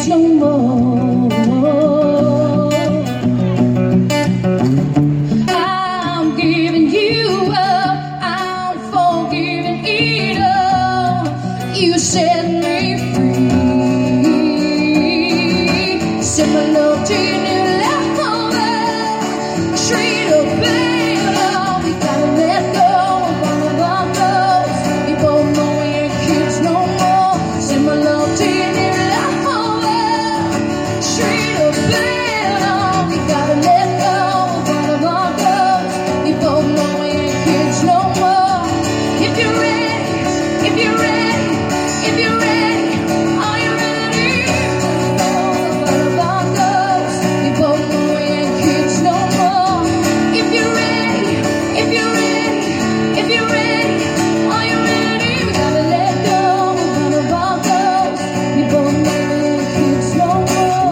kids no more. I'm giving you up, I'm forgiving it all. You set me free. Send my love to your new life over. Treat her better. We gotta let go of all of our goals. We both know we ain't kids no more. Send my love to your new life over. Treat her better. We gotta let go of all of our goals. We both know we ain't kids no more. If you're ready, if you're ready, if you're ready, are you ready? All of our goals. We both know we ain't kids no more. If you're ready, if you're ready, if you're ready, are you ready? We gotta let go of all of our goals. We both know we ain't kids no more.